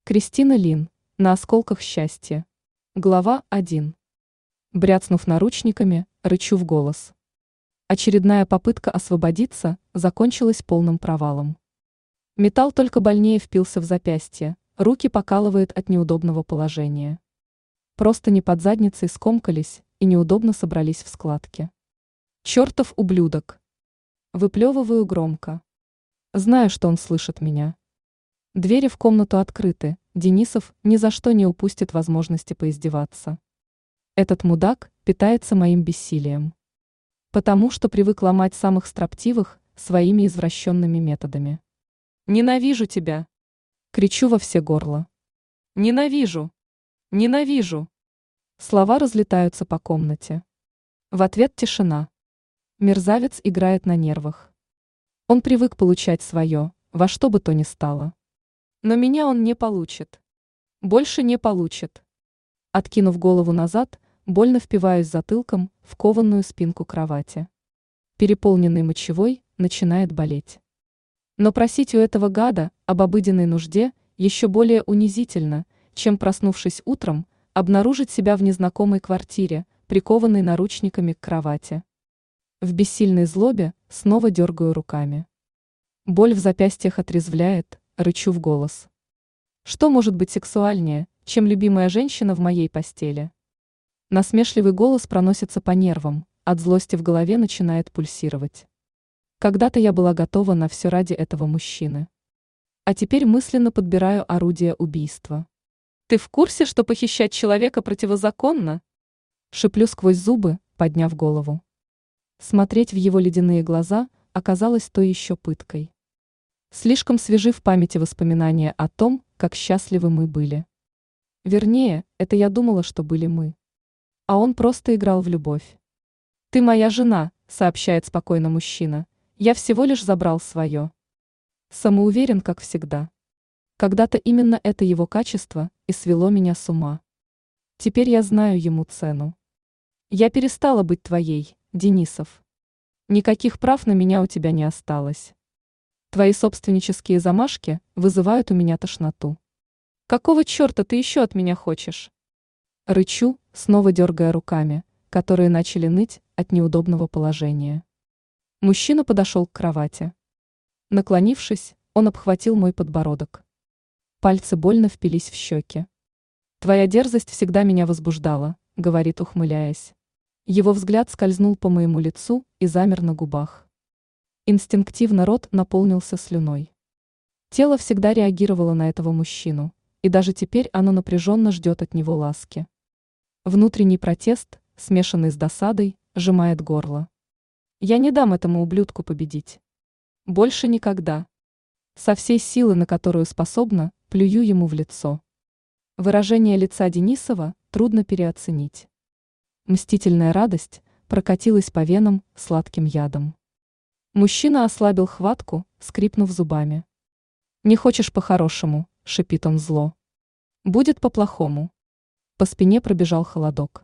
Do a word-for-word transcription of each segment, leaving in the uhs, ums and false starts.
Кристина Лин. На осколках счастья. Глава один. Бряцнув наручниками, рычу в голос. Очередная попытка освободиться закончилась полным провалом. Металл только больнее впился в запястье, руки покалывает от неудобного положения. Простыни под задницей скомкались и неудобно собрались в складки. Чертов ублюдок. Выплевываю громко. Знаю, что он слышит меня. Двери в комнату открыты, Денисов ни за что не упустит возможности поиздеваться. Этот мудак питается моим бессилием. Потому что привык ломать самых строптивых своими извращенными методами. «Ненавижу тебя!» Кричу во все горло. «Ненавижу! Ненавижу!» Слова разлетаются по комнате. В ответ тишина. Мерзавец играет на нервах. Он привык получать свое, во что бы то ни стало. Но меня он не получит. Больше не получит. Откинув голову назад, больно впиваюсь затылком в кованую спинку кровати. Переполненный мочевой начинает болеть. Но просить у этого гада об обыденной нужде еще более унизительно, чем, проснувшись утром, обнаружить себя в незнакомой квартире, прикованной наручниками к кровати. В бессильной злобе снова дергаю руками. Боль в запястьях отрезвляет, рычу в голос. Что может быть сексуальнее, чем любимая женщина в моей постели? Насмешливый голос проносится по нервам, от злости в голове начинает пульсировать. Когда-то я была готова на все ради этого мужчины. А теперь мысленно подбираю орудие убийства. «Ты в курсе, что похищать человека противозаконно?» Шиплю сквозь зубы, подняв голову. Смотреть в его ледяные глаза оказалось той еще пыткой. Слишком свежи в памяти воспоминания о том, как счастливы мы были. Вернее, это я думала, что были мы. А он просто играл в любовь. «Ты моя жена», — сообщает спокойно мужчина. «Я всего лишь забрал свое». Самоуверен, как всегда. Когда-то именно это его качество и свело меня с ума. Теперь я знаю ему цену. Я перестала быть твоей, Денисов. Никаких прав на меня у тебя не осталось. Твои собственнические замашки вызывают у меня тошноту. Какого черта ты еще от меня хочешь? Рычу, снова дергая руками, которые начали ныть от неудобного положения. Мужчина подошел к кровати. Наклонившись, он обхватил мой подбородок. Пальцы больно впились в щеки. «Твоя дерзость всегда меня возбуждала», — говорит, ухмыляясь. Его взгляд скользнул по моему лицу и замер на губах. Инстинктивно рот наполнился слюной. Тело всегда реагировало на этого мужчину, и даже теперь оно напряженно ждет от него ласки. Внутренний протест, смешанный с досадой, сжимает горло. Я не дам этому ублюдку победить. Больше никогда. Со всей силы, на которую способна, плюю ему в лицо. Выражение лица Денисова трудно переоценить. Мстительная радость прокатилась по венам сладким ядом. Мужчина ослабил хватку, скрипнув зубами. «Не хочешь по-хорошему», — шипит он зло. «Будет по-плохому». По спине пробежал холодок.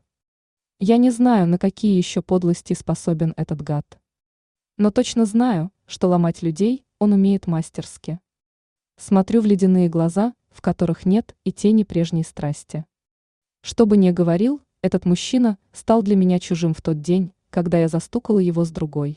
Я не знаю, на какие еще подлости способен этот гад. Но точно знаю, что ломать людей он умеет мастерски. Смотрю в ледяные глаза, в которых нет и тени прежней страсти. Что бы ни говорил, этот мужчина стал для меня чужим в тот день, когда я застукала его с другой.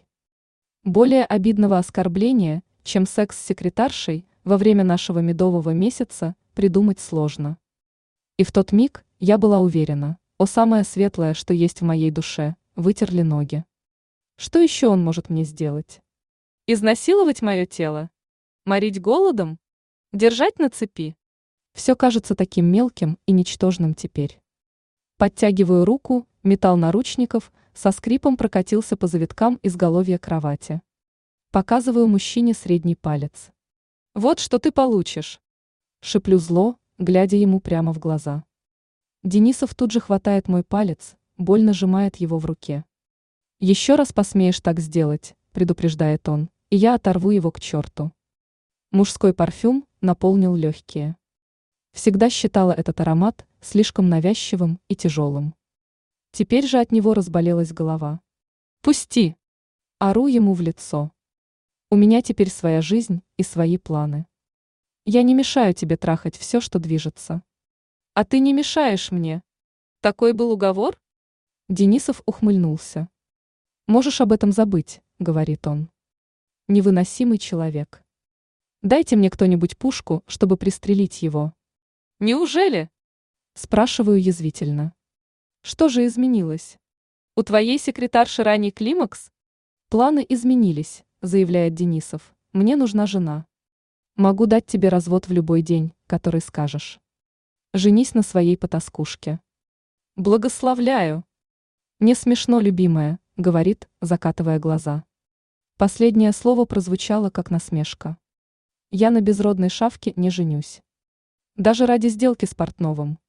Более обидного оскорбления, чем секс с секретаршей во время нашего медового месяца, придумать сложно. И в тот миг я была уверена, о, самое светлое, что есть в моей душе, вытерли ноги. Что еще он может мне сделать? Изнасиловать мое тело? Морить голодом? Держать на цепи? Все кажется таким мелким и ничтожным теперь. Подтягиваю руку, металл наручников со скрипом прокатился по завиткам изголовья кровати. Показываю мужчине средний палец. «Вот что ты получишь!» Шиплю зло, глядя ему прямо в глаза. Денисов тут же хватает мой палец, больно сжимает его в руке. «Еще раз посмеешь так сделать», — предупреждает он, — «и я оторву его к черту». Мужской парфюм наполнил легкие. Всегда считала этот аромат слишком навязчивым и тяжелым. Теперь же от него разболелась голова. «Пусти!» Ору ему в лицо. У меня теперь своя жизнь и свои планы. Я не мешаю тебе трахать все, что движется. А ты не мешаешь мне. Такой был уговор? Денисов ухмыльнулся. Можешь об этом забыть, говорит он. Невыносимый человек. Дайте мне кто-нибудь пушку, чтобы пристрелить его. Неужели? Спрашиваю язвительно. Что же изменилось? У твоей секретарши ранний климакс? Планы изменились, заявляет Денисов. Мне нужна жена. Могу дать тебе развод в любой день, который скажешь. Женись на своей потаскушке. Благословляю. Не смешно, любимая, говорит, закатывая глаза. Последнее слово прозвучало как насмешка. Я на безродной шавке не женюсь. Даже ради сделки с Портновым.